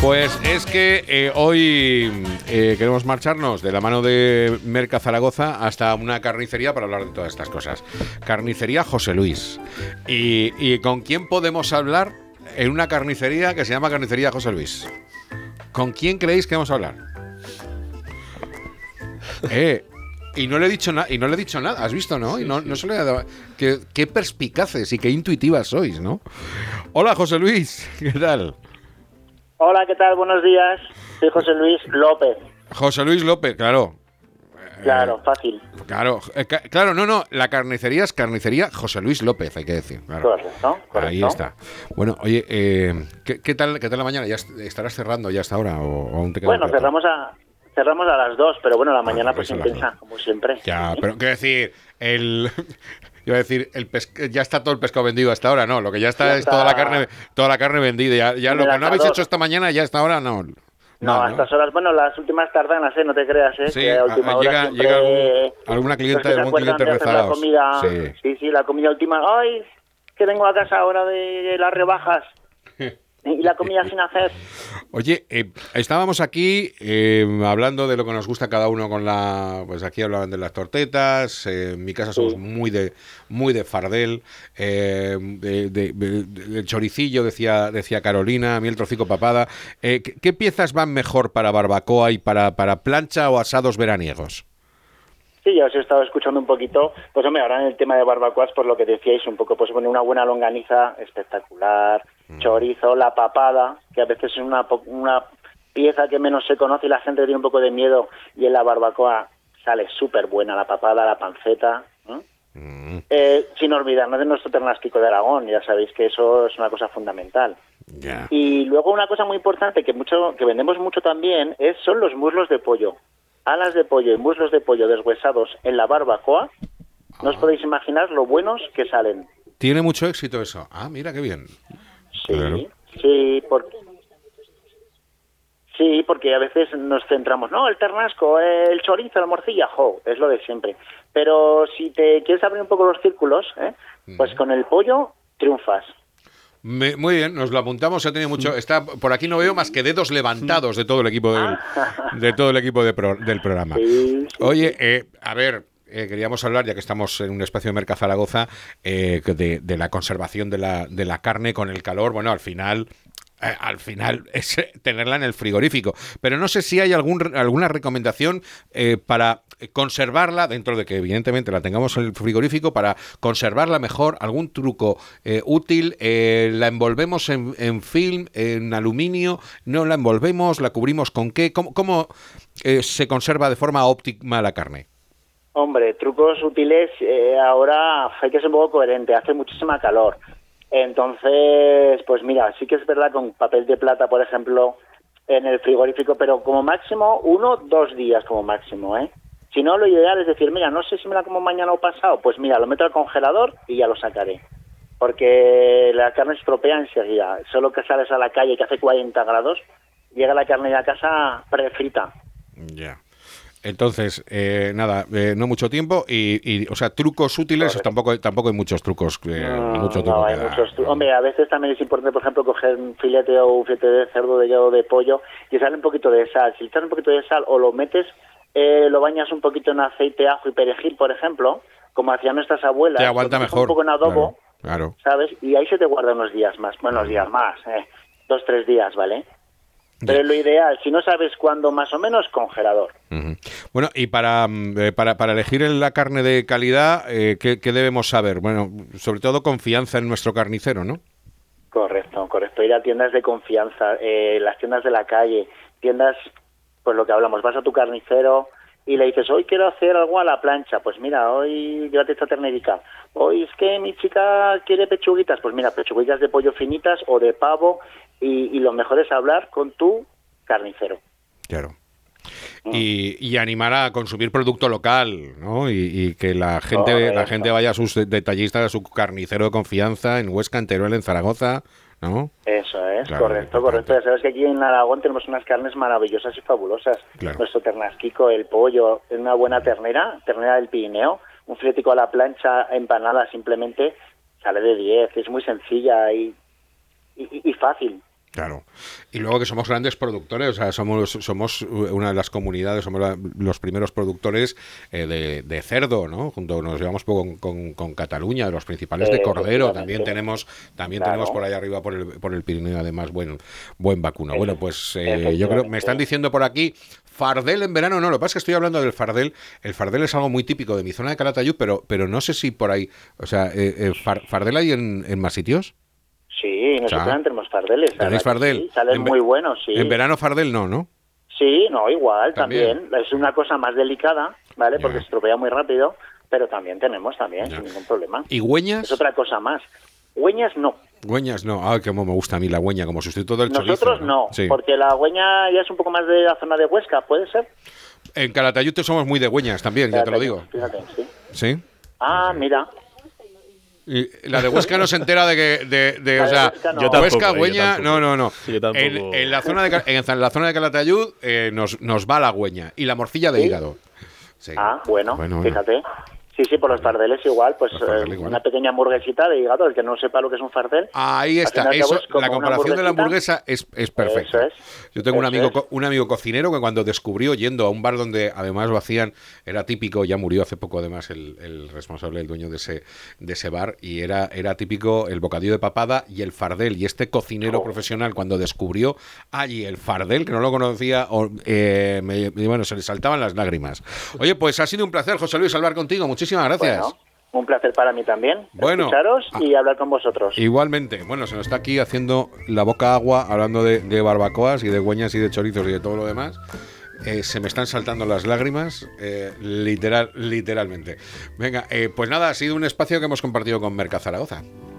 Pues es que hoy queremos marcharnos de la mano de Merca Zaragoza hasta una carnicería para hablar de todas estas cosas. Carnicería José Luis. ¿Y con quién podemos hablar en una carnicería que se llama Carnicería José Luis? ¿Con quién creéis que vamos a hablar? Y no le he dicho nada, ¿has visto, no? Y no se le ha dado. Qué perspicaces y qué intuitivas sois, ¿no? Hola, José Luis, ¿qué tal? Hola, ¿qué tal? Buenos días. Soy José Luis López. José Luis López, claro. Claro, fácil. Claro, no. La carnicería es Carnicería José Luis López, hay que decir. Claro. Correcto. Ahí está. Bueno, oye, ¿qué tal la mañana? ¿Ya estarás cerrando ya hasta ahora o aún te queda? Bueno, cerramos a las 2, pero bueno, la mañana pues intensa, como siempre. Ya, pero quiero decir, iba a decir, ya está todo el pescado vendido hasta ahora, no, lo que ya está es toda la carne vendida. Ya lo que no habéis hecho esta mañana, ya hasta ahora no. No, a estas horas, bueno, las últimas tardanas, no te creas, Sí, que a última hora llega algún cliente rezagado. Sí, la comida última. Ay, que vengo a casa ahora de las rebajas. Y la comida sin hacer. Oye, estábamos aquí hablando de lo que nos gusta cada uno con pues aquí hablaban de las tortetas, en mi casa somos muy de fardel, de choricillo, decía Carolina, a mí el trocico papada. ¿Qué piezas van mejor para barbacoa y para plancha o asados veraniegos? Sí, ya os he estado escuchando un poquito, pues hombre, ahora en el tema de barbacoas, por lo que decíais un poco, pues bueno, una buena longaniza espectacular, chorizo, la papada, que a veces es una pieza que menos se conoce y la gente tiene un poco de miedo, y en la barbacoa sale súper buena la papada, la panceta, sin olvidarnos de nuestro ternasquico de Aragón, ya sabéis que eso es una cosa fundamental. Yeah. Y luego una cosa muy importante que vendemos mucho también son los muslos de pollo. Alas de pollo y muslos de pollo deshuesados en la barbacoa, no os podéis imaginar lo buenos que salen. Tiene mucho éxito eso. Ah, mira qué bien. Sí, claro. sí, porque a veces nos centramos, no, el ternasco, el chorizo, la morcilla, es lo de siempre. Pero si te quieres abrir un poco los círculos, pues con el pollo triunfas. Muy bien, nos lo apuntamos. Ha tenido mucho. Está por aquí, no veo más que dedos levantados de todo el equipo del programa. Sí. Oye, a ver, queríamos hablar, ya que estamos en un espacio de Merca Zaragoza, de la conservación de la carne con el calor. Bueno, al final es tenerla en el frigorífico. Pero no sé si hay alguna recomendación para conservarla, dentro de que evidentemente la tengamos en el frigorífico, para conservarla mejor, algún truco útil. La envolvemos en film, en aluminio, no la envolvemos, la cubrimos con qué, cómo se conserva de forma óptima la carne. Hombre, trucos útiles, ahora hay que ser un poco coherente, hace muchísima calor. Entonces, pues mira, sí que es verdad con papel de plata, por ejemplo, en el frigorífico, pero como máximo 1-2 días como máximo, Si no, lo ideal es decir, mira, no sé si me la como mañana o pasado, pues mira, lo meto al congelador y ya lo sacaré. Porque la carne se estropea enseguida. Solo que sales a la calle que hace 40 grados, llega la carne a casa prefrita. Ya. Entonces, no mucho tiempo y o sea, trucos útiles, tampoco hay muchos trucos. No hay muchos trucos. Hombre, a veces también es importante, por ejemplo, coger un filete de cerdo de pollo y echarle un poquito de sal. Si echas un poquito de sal o lo metes, lo bañas un poquito en aceite, ajo y perejil, por ejemplo, como hacían nuestras abuelas. Te aguanta mejor. Un poco en adobo, claro. ¿sabes? Y ahí se te guarda unos días más. Bueno, unos días más, 2-3 días, ¿vale? Pero lo ideal, si no sabes cuándo más o menos, congelador. Uh-huh. Bueno, y para elegir la carne de calidad, ¿qué debemos saber? Bueno, sobre todo confianza en nuestro carnicero, ¿no? Correcto. Ir a tiendas de confianza, las tiendas de la calle, tiendas, pues lo que hablamos, vas a tu carnicero y le dices, hoy quiero hacer algo a la plancha, pues mira, hoy llévate esta ternerica. Hoy es que mi chica quiere pechuguitas, pues mira, pechuguitas de pollo finitas o de pavo. Y lo mejor es hablar con tu carnicero. Claro. Y animar a consumir producto local, ¿no? Y que la gente vaya a sus detallistas, a su carnicero de confianza en Huesca, en Teruel, en Zaragoza, ¿no? Eso es, claro, correcto. Ya sabes que aquí en Aragón tenemos unas carnes maravillosas y fabulosas. Claro. Nuestro ternasquico, el pollo, una buena ternera del Pirineo, un filetico a la plancha empanada simplemente, sale de 10. Es muy sencilla y fácil. Claro. Y luego que somos grandes productores, o sea, somos una de las comunidades, somos los primeros productores de cerdo, ¿no? Nos llevamos poco con Cataluña, de los principales de cordero, también tenemos por allá arriba por el Pirineo, además, buen vacuno. Bueno, pues yo creo, me están diciendo por aquí, fardel en verano, no, lo que pasa es que estoy hablando del fardel. El fardel es algo muy típico de mi zona de Calatayud, pero no sé si por ahí, o sea, ¿fardel hay en más sitios? Sí, nosotros también tenemos fardeles. ¿Tenéis fardel? Sí, salen muy buenos, sí. En verano fardel no. Sí, no, igual, también. Es una cosa más delicada, ¿vale? Porque se estropea muy rápido, pero también tenemos, sin ningún problema. ¿Y güeñas? Es otra cosa más. Güeñas no. Güeñas no. Ay, cómo me gusta a mí la güeña, como sustituto del chorizo. Nosotros no, sí. Porque la güeña ya es un poco más de la zona de Huesca, ¿puede ser? En Calatayud somos muy de güeñas también, ya te lo digo. Fíjate, sí. ¿Sí? Ah, mira. Y la de Huesca no se entera de que o sea, Huesca, no. Yo tampoco, Huesca, Güeña, no. Sí, en la zona de Calatayud nos va la güeña y la morcilla de hígado. Sí. Ah, bueno, fíjate. Sí, por los fardeles igual, pues una pequeña hamburguesita de hígado, el que no sepa lo que es un fardel. Ahí está, eso, la comparación de la hamburguesa es perfecta. Yo tengo un amigo cocinero que cuando descubrió, yendo a un bar donde además lo hacían, era típico, ya murió hace poco además el responsable, el dueño de ese bar, y era típico el bocadillo de papada y el fardel, y este cocinero profesional cuando descubrió allí el fardel, que no lo conocía, bueno, se le saltaban las lágrimas. Oye, pues ha sido un placer, José Luis, hablar contigo. Muchísimas gracias. Bueno, un placer para mí también. Escucharos y hablar con vosotros. Igualmente. Bueno, se nos está aquí haciendo la boca agua hablando de barbacoas y de güeñas y de chorizos y de todo lo demás. Se me están saltando las lágrimas, literalmente. Venga, pues nada, ha sido un espacio que hemos compartido con Merca Zaragoza.